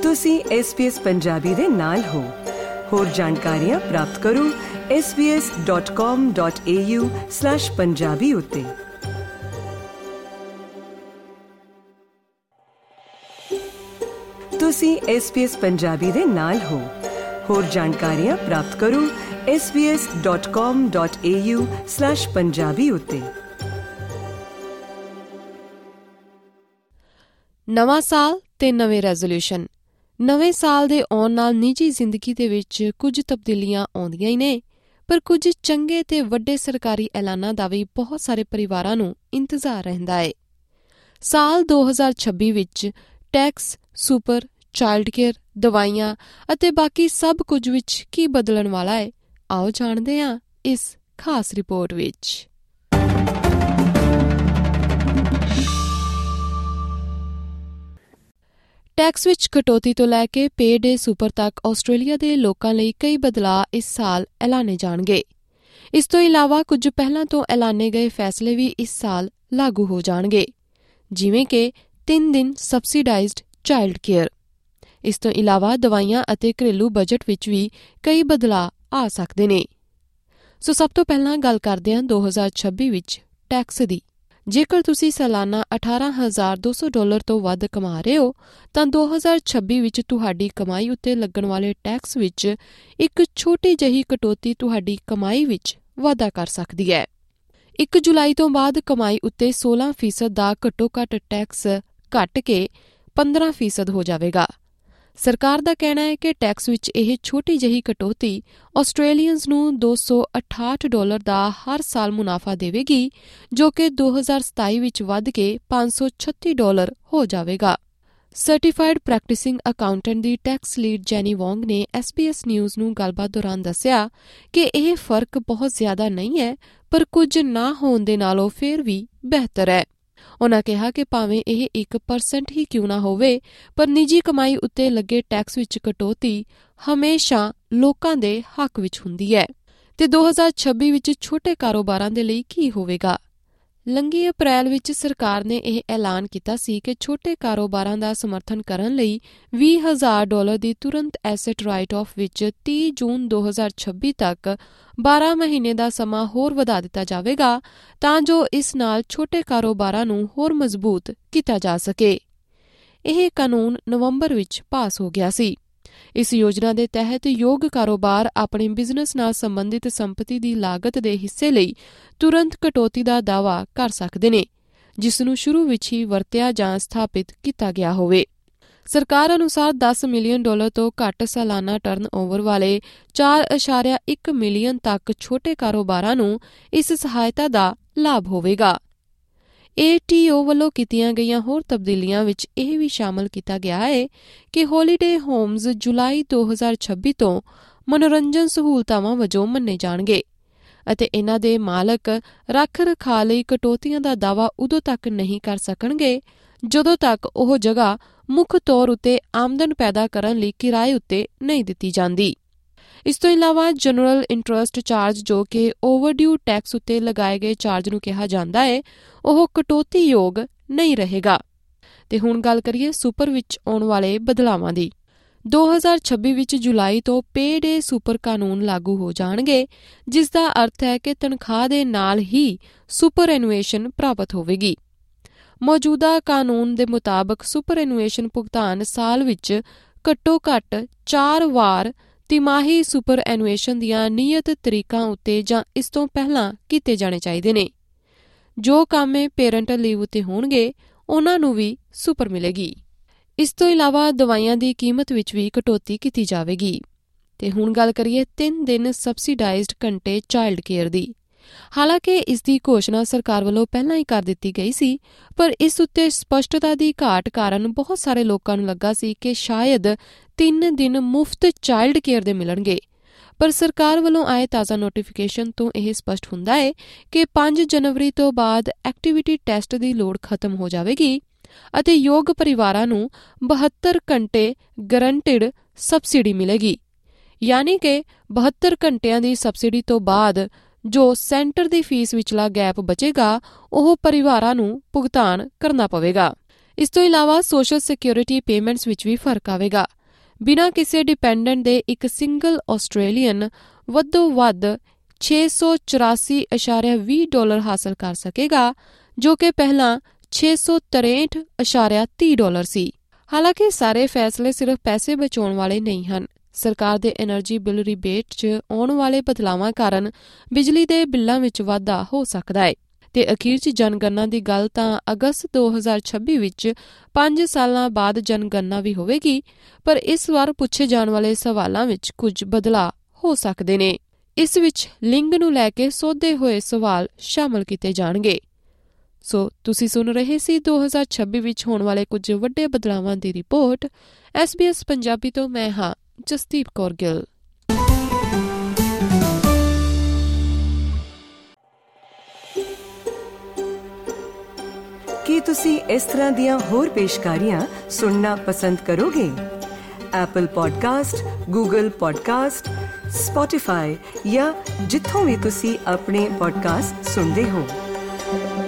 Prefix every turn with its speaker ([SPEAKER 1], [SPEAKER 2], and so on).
[SPEAKER 1] ਤੁਸੀਂ SBS ਪੰਜਾਬੀ ਦੇ ਨਾਲ ਹੋ। ਹੋਰ ਜਾਣਕਾਰੀਆਂ ਪ੍ਰਾਪਤ ਕਰੋ sbs.com.au/punjabi ਉੱਤੇ। ਤੁਸੀਂ SBS ਪੰਜਾਬੀ ਦੇ ਨਾਲ ਹੋ। ਹੋਰ ਜਾਣਕਾਰੀਆਂ ਪ੍ਰਾਪਤ ਕਰੋ sbs.com.au/punjabi ਉੱਤੇ।
[SPEAKER 2] ਨਵਾਂ ਸਾਲ ਤੇ ਨਵੇਂ ਰੈਜ਼ੋਲੂਸ਼ਨ। ਨਵੇਂ ਸਾਲ ਦੇ ਆਉਣ ਨਾਲ ਨਿੱਜੀ ਜ਼ਿੰਦਗੀ ਦੇ ਵਿੱਚ ਕੁਝ ਤਬਦੀਲੀਆਂ ਆਉਂਦੀਆਂ ਹੀ ਨੇ, ਪਰ ਕੁਝ ਚੰਗੇ ਤੇ ਵੱਡੇ ਸਰਕਾਰੀ ਐਲਾਨਾਂ ਦਾ ਵੀ ਬਹੁਤ ਸਾਰੇ ਪਰਿਵਾਰਾਂ ਨੂੰ ਇੰਤਜ਼ਾਰ ਰਹਿੰਦਾ ਹੈ। ਸਾਲ 2026 ਵਿੱਚ ਟੈਕਸ, ਸੁਪਰ, ਚਾਈਲਡ ਕੇਅਰ, ਦਵਾਈਆਂ ਅਤੇ ਬਾਕੀ ਸਭ ਕੁਝ ਵਿੱਚ ਕੀ ਬਦਲਣ ਵਾਲਾ ਹੈ, ਆਓ ਜਾਣਦੇ ਹਾਂ ਇਸ ਖਾਸ ਰਿਪੋਰਟ ਵਿੱਚ। ਟੈਕਸ ਵਿੱਚ ਕਟੌਤੀ ਤੋਂ ਲੈ ਕੇ ਪੇ-ਡੇ ਸੁਪਰ ਤੱਕ ਆਸਟ੍ਰੇਲੀਆ ਦੇ ਲੋਕਾਂ ਲਈ ਕਈ ਬਦਲਾਅ ਇਸ ਸਾਲ ਐਲਾਨੇ ਜਾਣਗੇ। ਇਸ ਤੋਂ ਇਲਾਵਾ ਕੁਝ ਪਹਿਲਾਂ ਤੋਂ ਐਲਾਨੇ ਗਏ ਫੈਸਲੇ ਵੀ ਇਸ ਸਾਲ ਲਾਗੂ ਹੋ ਜਾਣਗੇ, ਜਿਵੇਂ ਕਿ 3 ਦਿਨ ਸਬਸਿਡਾਈਜ਼ਡ ਚਾਈਲਡ ਕੇਅਰ। ਇਸ ਤੋਂ ਇਲਾਵਾ ਦਵਾਈਆਂ ਅਤੇ ਘਰੇਲੂ ਬਜਟ ਵਿੱਚ ਵੀ ਕਈ ਬਦਲਾਅ ਆ ਸਕਦੇ ਨੇ। ਸੋ ਸਭ ਤੋਂ ਪਹਿਲਾਂ ਗੱਲ ਕਰਦੇ ਹਾਂ 2026 ਵਿੱਚ ਟੈਕਸ ਦੀ। ਜੇਕਰ ਤੁਸੀਂ ਸਾਲਾਨਾ $18,200 ਤੋਂ ਵੱਧ ਕਮਾ ਰਹੇ ਹੋ ਤਾਂ 2026 ਵਿੱਚ ਤੁਹਾਡੀ ਕਮਾਈ ਉੱਤੇ ਲੱਗਣ ਵਾਲੇ ਟੈਕਸ ਵਿੱਚ ਇੱਕ ਛੋਟੀ ਜਿਹੀ ਕਟੌਤੀ ਤੁਹਾਡੀ ਕਮਾਈ ਵਿੱਚ ਵਾਧਾ ਕਰ ਸਕਦੀ ਹੈ। 1 ਜੁਲਾਈ ਤੋਂ ਬਾਅਦ ਕਮਾਈ ਉੱਤੇ 16% ਦਾ ਘੱਟੋ-ਘੱਟ ਟੈਕਸ ਘਟ ਕੇ 15% ਹੋ ਜਾਵੇਗਾ। ਸਰਕਾਰ ਦਾ ਕਹਿਣਾ ਹੈ ਕਿ ਟੈਕਸ ਵਿੱਚ ਇਹ ਛੋਟੀ ਜਿਹੀ ਕਟੌਤੀ ਆਸਟ੍ਰੇਲੀਅਨਜ਼ ਨੂੰ $268 ਦਾ ਹਰ ਸਾਲ ਮੁਨਾਫਾ ਦੇਵੇਗੀ, ਜੋ ਕਿ 2027 ਵਿੱਚ ਵੱਧ ਕੇ $536 ਹੋ ਜਾਵੇਗਾ। ਸਰਟੀਫਾਈਡ ਪ੍ਰੈਕਟਿਸਿੰਗ ਅਕਾਊਂਟੈਂਟ ਦੀ ਟੈਕਸ ਲੀਡ ਜੈਨੀ ਵੋਂਗ ਨੇ SBS ਨਿਊਜ਼ ਨੂੰ ਗੱਲਬਾਤ ਦੌਰਾਨ ਦੱਸਿਆ ਕਿ ਇਹ ਫਰਕ ਬਹੁਤ ਜ਼ਿਆਦਾ ਨਹੀਂ ਹੈ, ਪਰ ਕੁਝ ਨਾ ਹੋਣ ਦੇ ਨਾਲੋਂ ਫਿਰ ਵੀ ਬਿਹਤਰ ਹੈ। ਉਨ੍ਹਾਂ ਕਿਹਾ ਕਿ ਭਾਵੇਂ ਇਹ 1% ਹੀ ਕਿਉਂ ਨਾ ਹੋਵੇ, ਪਰ ਨਿੱਜੀ ਕਮਾਈ ਉੱਤੇ ਲੱਗੇ ਟੈਕਸ ਵਿੱਚ ਕਟੌਤੀ ਹਮੇਸ਼ਾ ਲੋਕਾਂ ਦੇ ਹੱਕ ਵਿੱਚ ਹੁੰਦੀ ਹੈ। ਤੇ 2026 ਵਿੱਚ ਛੋਟੇ ਕਾਰੋਬਾਰਾਂ ਦੇ ਲਈ ਕੀ ਹੋਵੇਗਾ? ਲੰਘੀ ਅਪ੍ਰੈਲ ਵਿੱਚ ਸਰਕਾਰ ਨੇ ਇਹ ਐਲਾਨ ਕੀਤਾ ਸੀ ਕਿ ਛੋਟੇ ਕਾਰੋਬਾਰਾਂ ਦਾ ਸਮਰਥਨ ਕਰਨ ਲਈ $20,000 ਦੀ ਤੁਰੰਤ ਐਸੈਟ ਰਾਈਟ ਆਫ ਵਿੱਚ 30 ਜੂਨ 2026 ਤੱਕ 12 ਮਹੀਨੇ ਦਾ ਸਮਾਂ ਹੋਰ ਵਧਾ ਦਿੱਤਾ ਜਾਵੇਗਾ, ਤਾਂ ਜੋ ਇਸ ਨਾਲ ਛੋਟੇ ਕਾਰੋਬਾਰਾਂ ਨੂੰ ਹੋਰ ਮਜ਼ਬੂਤ ਕੀਤਾ ਜਾ ਸਕੇ। ਇਹ ਕਾਨੂੰਨ ਨਵੰਬਰ ਵਿੱਚ ਪਾਸ ਹੋ ਗਿਆ ਸੀ। ਇਸ ਯੋਜਨਾ ਦੇ ਤਹਿਤ ਯੋਗ ਕਾਰੋਬਾਰ ਆਪਣੇ ਬਿਜ਼ਨਸ ਨਾਲ ਸੰਬੰਧਿਤ ਸੰਪਤੀ ਦੀ ਲਾਗਤ ਦੇ ਹਿੱਸੇ ਲਈ ਤੁਰੰਤ ਕਟੌਤੀ ਦਾ ਦਾਅਵਾ ਕਰ ਸਕਦੇ ਨੇ, ਜਿਸ ਨੂੰ ਸ਼ੁਰੂ ਵਿੱਚ ਹੀ ਵਰਤਿਆ ਜਾਂ ਸਥਾਪਿਤ ਕੀਤਾ ਗਿਆ ਹੋਵੇ। ਸਰਕਾਰ ਅਨੁਸਾਰ $10 ਮਿਲੀਅਨ ਤੋਂ ਘੱਟ ਸਾਲਾਨਾ ਟਰਨਓਵਰ ਵਾਲੇ 4.1 ਮਿਲੀਅਨ ਤੱਕ ਛੋਟੇ ਕਾਰੋਬਾਰਾਂ ਨੂੰ ਇਸ ਸਹਾਇਤਾ ਦਾ ਲਾਭ ਹੋਵੇਗਾ। ATO ਵੱਲੋਂ ਕੀਤੀਆਂ ਗਈਆਂ ਹੋਰ ਤਬਦੀਲੀਆਂ ਵਿੱਚ ਇਹ ਵੀ ਸ਼ਾਮਲ ਕੀਤਾ ਗਿਆ ਹੈ ਕਿ ਹੌਲੀਡੇ ਹੋਮਜ਼ ਜੁਲਾਈ 2026 ਤੋਂ ਮਨੋਰੰਜਨ ਸਹੂਲਤਾਵਾਂ ਵਜੋਂ ਮੰਨੇ ਜਾਣਗੇ ਅਤੇ ਇਨ੍ਹਾਂ ਦੇ ਮਾਲਕ ਰੱਖ-ਰਖਾਅ ਲਈ ਕਟੌਤੀਆਂ ਦਾ ਦਾਅਵਾ ਉਦੋਂ ਤੱਕ ਨਹੀਂ ਕਰ ਸਕਣਗੇ ਜਦੋਂ ਤੱਕ ਉਹ ਜਗ੍ਹਾ ਮੁੱਖ ਤੌਰ ਉੱਤੇ ਆਮਦਨ ਪੈਦਾ ਕਰਨ ਲਈ ਕਿਰਾਏ ਉੱਤੇ ਨਹੀਂ ਦਿੱਤੀ ਜਾਂਦੀ। ਇਸ ਤੋਂ ਇਲਾਵਾ ਜਨਰਲ ਇੰਟਰਸਟ ਚਾਰਜ, ਜੋ ਕਿ ਓਵਰਡਿਊ ਟੈਕਸ ਉੱਤੇ ਲਗਾਏ ਗਏ ਚਾਰਜ ਨੂੰ ਕਿਹਾ ਜਾਂਦਾ ਹੈ, ਉਹ ਕਟੌਤੀਯੋਗ ਨਹੀਂ ਰਹੇਗਾ। ਤੇ ਹੁਣ ਗੱਲ ਕਰੀਏ ਸੁਪਰ ਵਿੱਚ ਆਉਣ ਵਾਲੇ ਬਦਲਾਵਾਂ ਦੀ। 2026 ਵਿੱਚ ਜੁਲਾਈ ਤੋਂ ਪੇ-ਡੇ ਸੁਪਰ ਕਾਨੂੰਨ ਲਾਗੂ ਹੋ ਜਾਣਗੇ, ਜਿਸ ਦਾ ਅਰਥ ਹੈ ਕਿ ਤਨਖਾਹ ਦੇ ਨਾਲ ਹੀ ਸੁਪਰ ਐਨੂਏਸ਼ਨ ਪ੍ਰਾਪਤ ਹੋਵੇਗੀ। ਮੌਜੂਦਾ ਕਾਨੂੰਨ ਦੇ ਮੁਤਾਬਕ ਸੁਪਰ ਐਨੂਏਸ਼ਨ ਭੁਗਤਾਨ ਸਾਲ ਵਿੱਚ ਘੱਟੋ-ਘੱਟ 4 ਵਾਰ ਤਿਮਾਹੀ ਸੁਪਰ ਐਨੂਏਸ਼ਨ ਦੀਆਂ ਨਿਯਤ ਤਰੀਕਾਂ ਉੱਤੇ ਜਾਂ ਇਸ ਤੋਂ ਪਹਿਲਾਂ ਕੀਤੇ ਜਾਣੇ ਚਾਹੀਦੇ ਨੇ। ਜੋ ਕਾਮੇ ਪੇਰੈਂਟਲ ਲੀਵ ਉੱਤੇ ਹੋਣਗੇ, ਉਹਨਾਂ ਨੂੰ ਵੀ ਸੁਪਰ ਮਿਲੇਗੀ। ਇਸ ਤੋਂ ਇਲਾਵਾ ਦਵਾਈਆਂ ਦੀ ਕੀਮਤ ਵਿੱਚ ਵੀ ਕਟੌਤੀ ਕੀਤੀ ਜਾਵੇਗੀ। ਤੇ ਹੁਣ ਗੱਲ ਕਰੀਏ 3 ਦਿਨ ਸਬਸਿਡਾਈਜ਼ਡ ਘੰਟੇ ਚਾਈਲਡ ਕੇਅਰ ਦੀ। ਹਾਲਾਂਕਿ ਇਸ ਦੀ ਘੋਸ਼ਣਾ ਸਰਕਾਰ ਵੱਲੋਂ ਪਹਿਲਾਂ ਹੀ ਕਰ ਦਿੱਤੀ ਗਈ ਸੀ, ਪਰ ਇਸ ਉੱਤੇ ਸਪਸ਼ਟਤਾ ਦੀ ਘਾਟ ਕਾਰਨ ਬਹੁਤ ਸਾਰੇ ਲੋਕਾਂ ਨੂੰ ਲੱਗਾ ਸੀ ਕਿ ਸ਼ਾਇਦ 3 ਦਿਨ ਮੁਫਤ ਚਾਈਲਡ ਕੇਅਰ ਦੇ ਮਿਲਣਗੇ। ਪਰ ਸਰਕਾਰ ਵੱਲੋਂ ਆਏ ਤਾਜ਼ਾ ਨੋਟੀਫਿਕੇਸ਼ਨ ਤੋਂ ਇਹ ਸਪਸ਼ਟ ਹੁੰਦਾ ਹੈ ਕਿ 5 ਜਨਵਰੀ ਤੋਂ ਬਾਅਦ ਐਕਟੀਵਿਟੀ ਟੈਸਟ ਦੀ ਲੋੜ ਖਤਮ ਹੋ ਜਾਵੇਗੀ ਅਤੇ ਯੋਗ ਪਰਿਵਾਰਾਂ ਨੂੰ 72 ਘੰਟੇ ਗਰੰਟਿਡ ਸਬਸਿਡੀ ਮਿਲੇਗੀ। ਯਾਨੀ ਕਿ 72 ਘੰਟਿਆਂ ਦੀ ਸਬਸਿਡੀ ਤੋਂ ਬਾਅਦ ਜੋ ਸੈਂਟਰ ਦੀ ਫੀਸ ਵਿਚਲਾ ਗੈਪ ਬਚੇਗਾ, ਉਹ ਪਰਿਵਾਰਾਂ ਨੂੰ ਭੁਗਤਾਨ ਕਰਨਾ ਪਵੇਗਾ। ਇਸ ਤੋਂ ਇਲਾਵਾ ਸੋਸ਼ਲ ਸਿਕਿਉਰਿਟੀ ਪੇਮੈਂਟਸ ਵਿੱਚ ਵੀ ਫਰਕ ਆਵੇਗਾ। ਬਿਨਾਂ ਕਿਸੇ ਡਿਪੈਂਡੈਂਟ ਦੇ ਇੱਕ ਸਿੰਗਲ ਆਸਟ੍ਰੇਲੀਅਨ ਵੱਧੋ ਵੱਧ $684.20 ਹਾਸਲ ਕਰ ਸਕੇਗਾ, ਜੋ ਕਿ ਪਹਿਲਾਂ $663.30 ਸੀ। ਹਾਲਾਂਕਿ ਸਾਰੇ ਫੈਸਲੇ ਸਿਰਫ ਪੈਸੇ ਬਚਾਉਣ ਵਾਲੇ ਨਹੀਂ ਹਨ। ਸਰਕਾਰ ਦੇ ਐਨਰਜੀ ਬਿੱਲ ਰਿਬੇਟ 'ਚ ਆਉਣ ਵਾਲੇ ਬਦਲਾਵਾਂ ਕਾਰਨ ਬਿਜਲੀ ਦੇ ਬਿੱਲਾਂ ਵਿੱਚ ਵਾਧਾ ਹੋ ਸਕਦਾ ਹੈ ਤੇ ਅਖੀਰ 'ਚ ਜਨਗਣਨਾ ਦੀ ਗੱਲ ਤਾਂ ਅਗਸਤ 2026 ਵਿੱਚ 5 ਸਾਲਾਂ ਬਾਅਦ ਜਨਗਣਨਾ ਵੀ ਹੋਵੇਗੀ, ਪਰ ਇਸ ਵਾਰ ਪੁੱਛੇ ਜਾਣ ਵਾਲੇ ਸਵਾਲਾਂ ਵਿੱਚ ਕੁਝ ਬਦਲਾਅ ਹੋ ਸਕਦੇ ਨੇ। ਇਸ ਵਿੱਚ ਲਿੰਗ ਨੂੰ ਲੈ ਕੇ ਸੋਧੇ ਹੋਏ ਸਵਾਲ ਸ਼ਾਮਲ ਕੀਤੇ ਜਾਣਗੇ। ਸੋ ਤੁਸੀਂ ਸੁਣ ਰਹੇ ਸੀ 2026 ਵਿੱਚ ਹੋਣ ਵਾਲੇ ਕੁਝ ਵੱਡੇ ਬਦਲਾਵਾਂ ਦੀ ਰਿਪੋਰਟ। SBS ਪੰਜਾਬੀ ਤੋਂ ਮੈਂ ਹਾਂ ਜਸਦੀਪ ਕੌਰ ਗਿੱਲ।
[SPEAKER 1] ਕੀ ਤੁਸੀਂ ਇਸ ਤਰ੍ਹਾਂ ਦੀਆਂ ਹੋਰ ਪੇਸ਼ਕਾਰੀਆਂ ਸੁਣਨਾ ਪਸੰਦ ਕਰੋਗੇ? Apple podcast, Google podcast, Spotify ਜਾਂ ਜਿੱਥੋਂ ਵੀ ਤੁਸੀਂ ਆਪਣੇ ਪੋਡਕਾਸਟ ਸੁਣਦੇ ਹੋ।